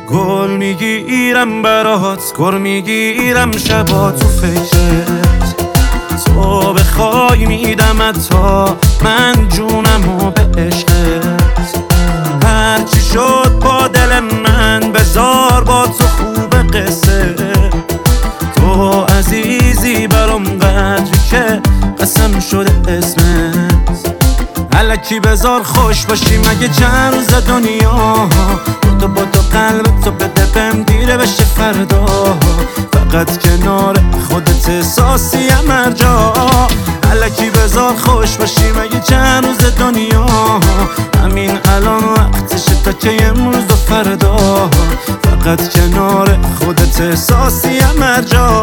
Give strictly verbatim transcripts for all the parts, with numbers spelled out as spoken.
گل میگیرم برات، گر میگیرم شبا تو فکرت. تو بخوای میدمت تا من جونمو به عشقت. هرچی شد با دل من بذار با تو خوب قصه. تو عزیزی برام قدری که قسم شده اسمت. الکی بذار خوش باشی مگه چند روز دنیا. تو با تو قلب تو بده بهم دیره بشه فردا. فقط کنار خودت احساسیم هر جا. الکی بذار خوش باشی مگه چند روز دنیا. همین الان وقتشه تا که امروز و فردا. فقط کنار خودت احساسیم هر جا.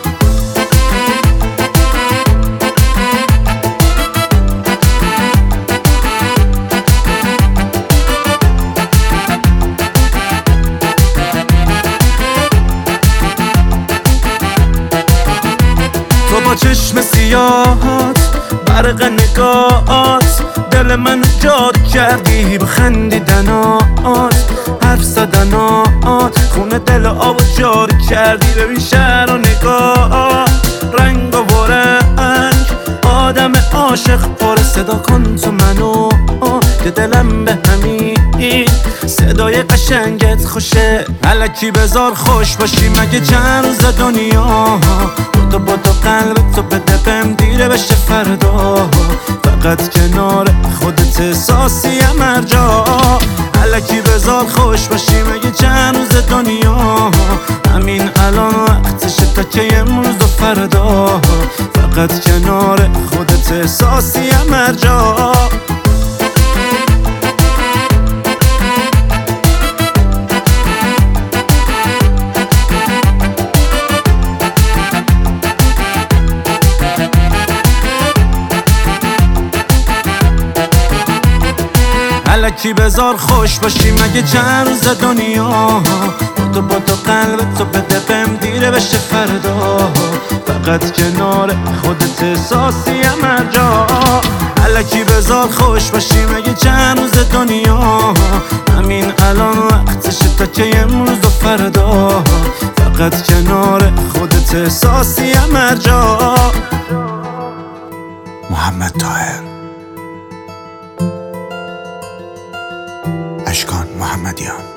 تو با چشم سیاهات برق نگاهات دل من جاد کردی. بخندیدنات حرف زدنات خون دل آب جاری کردی. ببین شهر و نگاه رنگ و رنگ آدم عاشق پر صدا کن تو منو که دلم به همین صدای قشنگت خوشه. الکی بذار خوش باشی مگه چند روز دنیا. تو با تو قلب تو بده بهم دیره بشه فردا. فقط کنار خودت احساسیم هر جا. الکی بذار خوش باشی مگه چند روز دنیا. همین الان وقتشه تا که امروز و فردا. فقط کنار خودت احساسیم هر جا. الکی بذار خوش باشی مگه چند روز دنیا. تو با تو قلب تو بده بهم دیره بشه فردا. فقط کنار خودت احساسیم هر جا. الکی بذار خوش باشی مگه چند روز دنیا. همین الان وقتشه تا که امروز و فردا. فقط کنار خودت احساسیم هر جا. محمد طاهر، اشکان محمدیان.